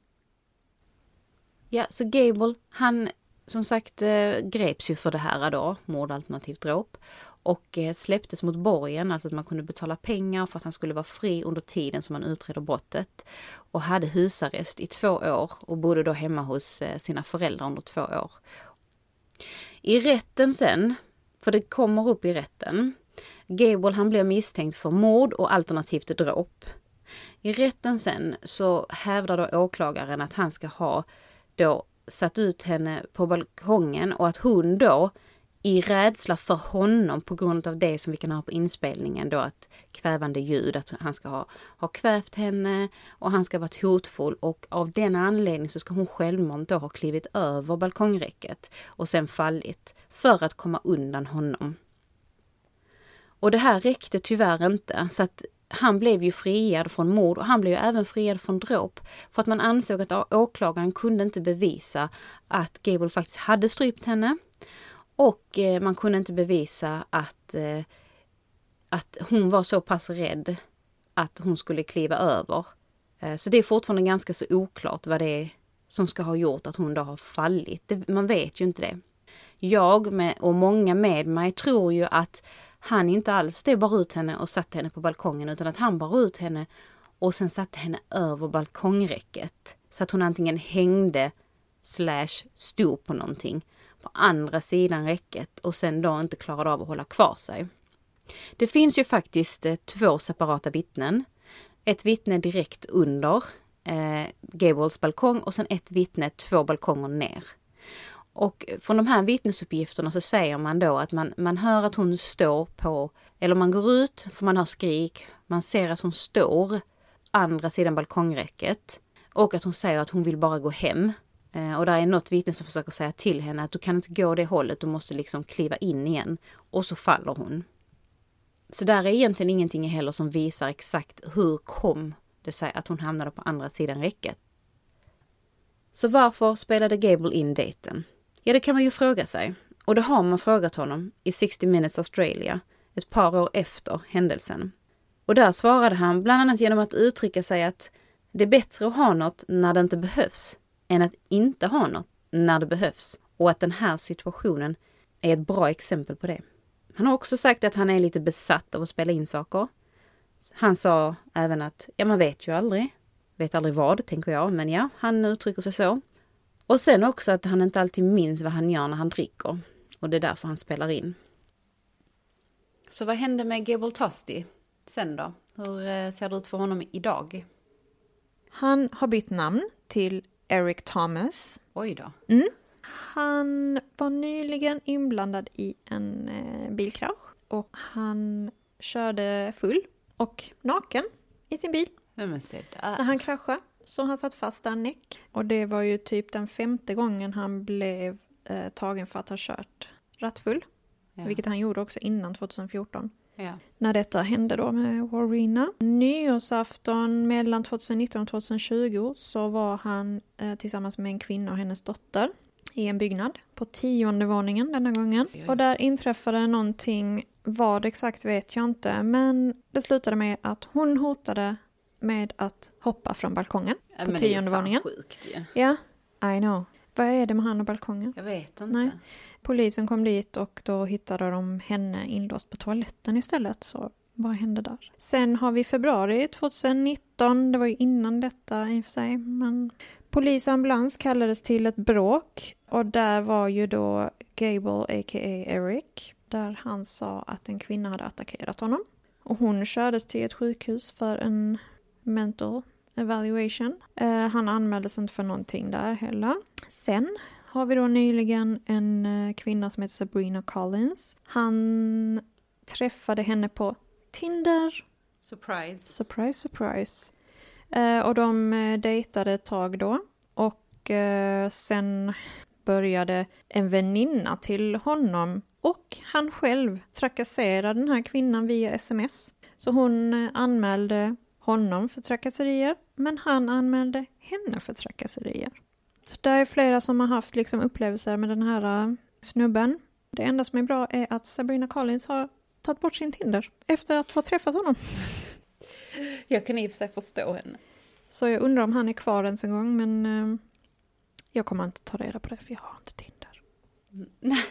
Ja, så Gable, han som sagt greps ju för det här då, mord alternativt dråp. Och släpptes mot borgen, alltså att man kunde betala pengar för att han skulle vara fri under tiden som man utreder brottet. Och hade husarrest i två år och bodde då hemma hos sina föräldrar under två år. I rätten sen, för det kommer upp i rätten, Gable han blev misstänkt för mord och alternativt dråp. I rätten sen så hävdar då åklagaren att han ska ha då satt ut henne på balkongen och att hon då i rädsla för honom på grund av det som vi kan ha på inspelningen då att kvävande ljud, att han ska ha, ha kvävt henne och han ska ha varit hotfull och av den anledningen så ska hon självmant då ha klivit över balkongräcket och sen fallit för att komma undan honom. Och det här räckte tyvärr inte så att han blev ju friad från mord och han blev ju även friad från dråp för att man ansåg att åklagaren kunde inte bevisa att Gable faktiskt hade strypt henne. Och eh, man kunde inte bevisa att, eh, att hon var så pass rädd att hon skulle kliva över. Eh, så det är fortfarande ganska så oklart vad det är som ska ha gjort att hon då har fallit. Det, man vet ju inte det. Jag med, och många med mig tror ju att han inte alls det bar ut henne och satte henne på balkongen utan att han bar ut henne och sen satte henne över balkongräcket. Så att hon antingen hängde slash stod på någonting på andra sidan räcket och sen då inte klarade av att hålla kvar sig. Det finns ju faktiskt eh, två separata vittnen. Ett vittne direkt under eh, Gables balkong och sen ett vittne två balkonger ner. Och från de här vittnesuppgifterna så säger man då att man, man hör att hon står på, eller man går ut för man hör skrik, man ser att hon står andra sidan balkongräcket och att hon säger att hon vill bara gå hem. Och där är något vittne som försöker säga till henne att du kan inte gå det hållet, du måste liksom kliva in igen. Och så faller hon. Så där är egentligen ingenting heller som visar exakt hur kom det sig att hon hamnade på andra sidan räcket. Så varför spelade Gable in dejten? Ja, det kan man ju fråga sig. Och det har man frågat honom i sextio minutes Australia ett par år efter händelsen. Och där svarade han bland annat genom att uttrycka sig att det är bättre att ha något när det inte behövs än att inte ha något när det behövs. Och att den här situationen är ett bra exempel på det. Han har också sagt att han är lite besatt av att spela in saker. Han sa även att, ja man vet ju aldrig. Vet aldrig vad, tänker jag. Men ja, han uttrycker sig så. Och sen också att han inte alltid minns vad han gör när han dricker. Och det är därför han spelar in. Så vad hände med Gable Tosti sen då? Hur ser det ut för honom idag? Han har bytt namn till Eric Thomas. Oj då. Mm. Han var nyligen inblandad i en eh, bilkrasch. Och han körde full och naken i sin bil. Men se där. När han kraschade. Så han satt fast där näck. Och det var ju typ den femte gången han blev eh, tagen för att ha kört rattfull. Ja. Vilket han gjorde också innan tjugohundrafjorton. Ja. När detta hände då med Warrena. Nyårsafton mellan tjugonitton och tjugotjugo så var han eh, tillsammans med en kvinna och hennes dotter i en byggnad på tionde våningen denna gången. Oj, oj. Och där inträffade någonting, vad exakt vet jag inte, men det slutade med att hon hotade med att hoppa från balkongen ja, på tionde våningen. Men det är ju fan sjukt ju. Ja, I know. Vad är det med han och balkongen? Jag vet inte. Nej. Polisen kom dit och då hittade de henne inlåst på toaletten istället. Så vad hände där? Sen har vi februari tjugonitton. Det var ju innan detta i och för sig. Men polis och ambulans kallades till ett bråk. Och där var ju då Gable, a k a. Eric. Där han sa att en kvinna hade attackerat honom. Och hon kördes till ett sjukhus för en mental evaluation. Eh, han anmäldes inte för någonting där heller. Sen har vi då nyligen en uh, kvinna som heter Sabrina Collins. Han träffade henne på Tinder. Surprise. Surprise, surprise. Uh, och de uh, dejtade ett tag då. Och uh, sen började en väninna till honom och han själv trakassera den här kvinnan via sms. Så hon uh, anmälde honom för trakasserier, men han anmälde henne för trakasserier. Så det är flera som har haft liksom upplevelser med den här uh, snubben. Det enda som är bra är att Sabrina Collins har tagit bort sin Tinder efter att ha träffat honom. Jag kan i och för sig förstå henne. Så jag undrar om han är kvar ens en gång, men uh, jag kommer inte ta reda på det för jag har inte Tinder. Nej.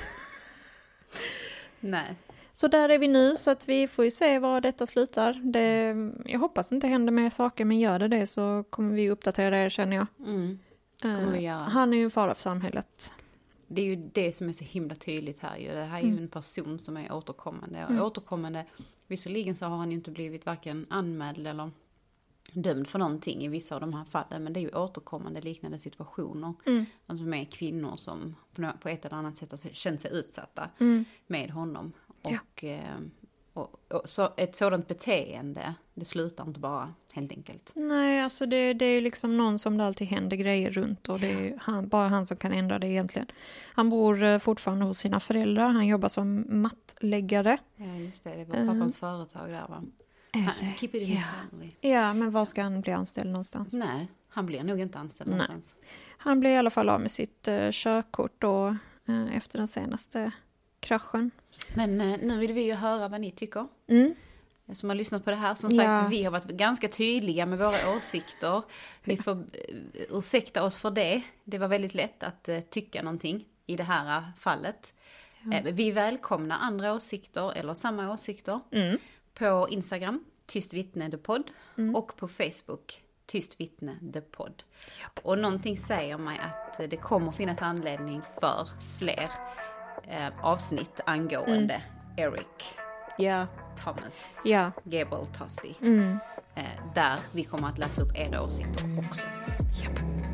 Nej. Så där är vi nu, så att vi får ju se var detta slutar. Det, jag hoppas inte händer mer saker, men gör det det så kommer vi uppdatera det, känner jag. Mm. Uh, vi han är ju en fara för samhället. Det är ju det som är så himla tydligt här. Ju. Det här är mm. ju en person som är återkommande. Och mm. återkommande, visserligen så har han ju inte blivit varken anmäld eller dömd för någonting i vissa av de här fallen. Men det är ju återkommande liknande situationer. Mm. Alltså med kvinnor som på ett eller annat sätt har känt sig utsatta mm. med honom. Och, ja. och, och så ett sådant beteende, det slutar inte bara helt enkelt. Nej, alltså det, det är liksom någon som det alltid händer grejer runt. Och det är han, bara han som kan ändra det egentligen. Han bor fortfarande hos sina föräldrar. Han jobbar som mattläggare. Ja, just det. Det var pappans uh, företag där, va? Han, keep it in ja. family. Ja, men var ska han bli anställd någonstans? Nej, han blir nog inte anställd Nej. någonstans. Han blir i alla fall av med sitt uh, körkort då, uh, efter den senaste kraschen. Men uh, nu vill vi ju höra vad ni tycker. Mm. Som har lyssnat på det här. Som sagt, ja. vi har varit ganska tydliga med våra åsikter. Ni får uh, ursäkta oss för det. Det var väldigt lätt att uh, tycka någonting i det här uh, fallet. Ja. Uh, vi välkomnar andra åsikter eller samma åsikter. Mm. På Instagram, Tyst Vittne The Podd. Mm. Och på Facebook, Tyst Vittne The Podd. Ja. Och någonting säger mig att uh, det kommer finnas anledning för fler uh, avsnitt angående mm. Eric. Ja. Thomas, ja. Gable Tosti. Mm. Eh, där vi kommer att läsa upp era åsikter också. Yep.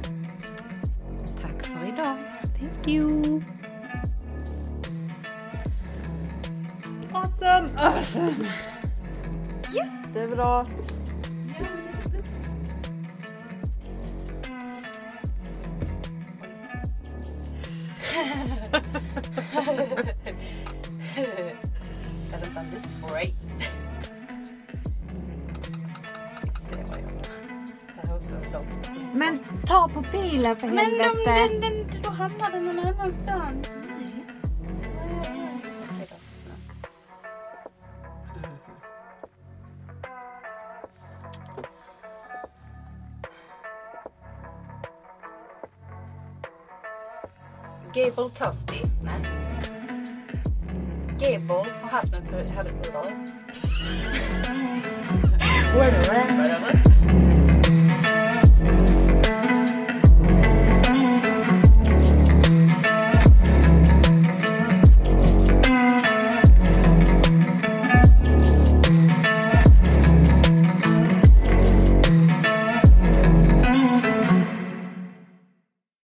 Tack för idag. Thank you. Awesome. Awesome. Jättebra. Hasn't done this before, right? Men ta på pilen för helvete. Men den, den, då hamnar den någon annanstans. Gable Tosti. Nej. Gable har haft en... Whatever.